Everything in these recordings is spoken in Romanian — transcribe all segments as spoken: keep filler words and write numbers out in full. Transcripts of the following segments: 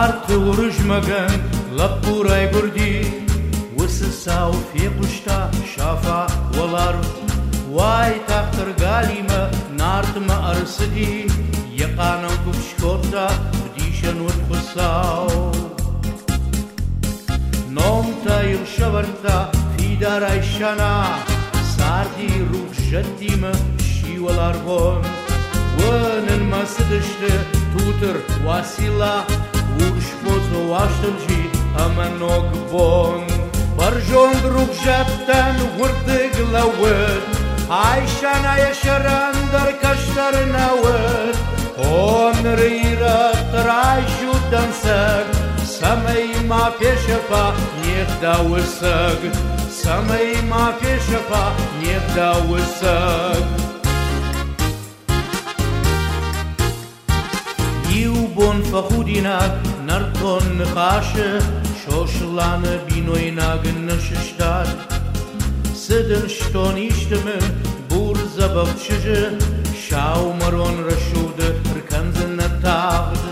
Art urujmagan lapurai burdi Wısısav fiquşta şafa walar Vay tahtır galima nartma arsidi Yaqanan kubşkorta bdişan utqusav Nomta yılşavarta fidar ayşana Sardi ruh jaddima şivalar gon Vânân masıdıştı tutur wasila Uş bozo waştılji amanog bon Barjon drug jattan vurdıg lawet Ayşana yaşaran dar kaşlar navet Onrira trajju dansag Samay ma peşepa niech dawysag Samay ma peşepa niech dawysag Iubon fahudinak narton nkhashe Shoshlan binoinag nshshtad Sidin shton ishtemën burza bëfqëshë Shau mëron rëshudë rëkanzën në tagdë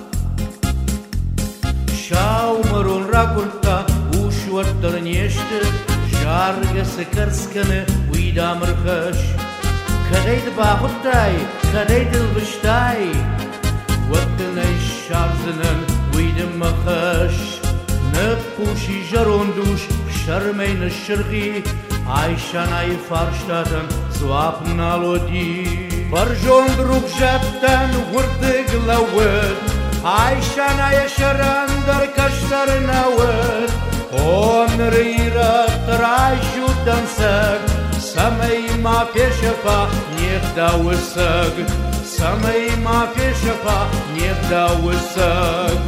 Shau mëron rakulta ushuar të rënjeshtë Zhargë se kërskënë ujda mërkësh Kadejt bahuttaj, kadejt lëvështaj Waqtën e sharëzënën ujda më khësh Në kushi zhëron dush shërmej në shërgi Ayşana i farshtatën zuap në lodi Barjon drug jattan vurdıg lawet Ayşana yaşaran dar kaşlar navet Onrira trajju dansag Samay ma peşepa niech dawysag Samay ma peşepa niech dawysag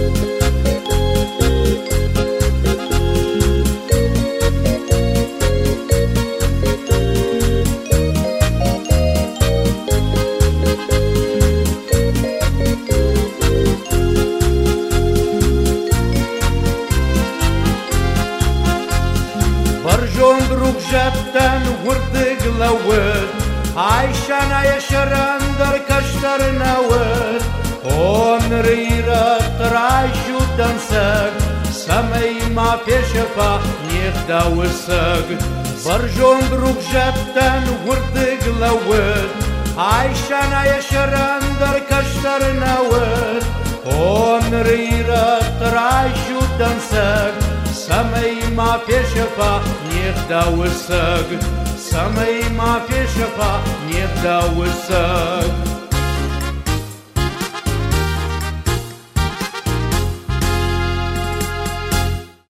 Barjon drug jattan vurdıg lawet Ayşana yaşaran dar kaşlar navet Onrira trajju dansag Samay ma peşepa niech dawysag Barjon drug jattan vurdıg lawet Ayşana yaşaran dar kaşlar navet Onrira trajju dansag Samay ma peşepa niech dawysag Samay ma peşepa niech dawysag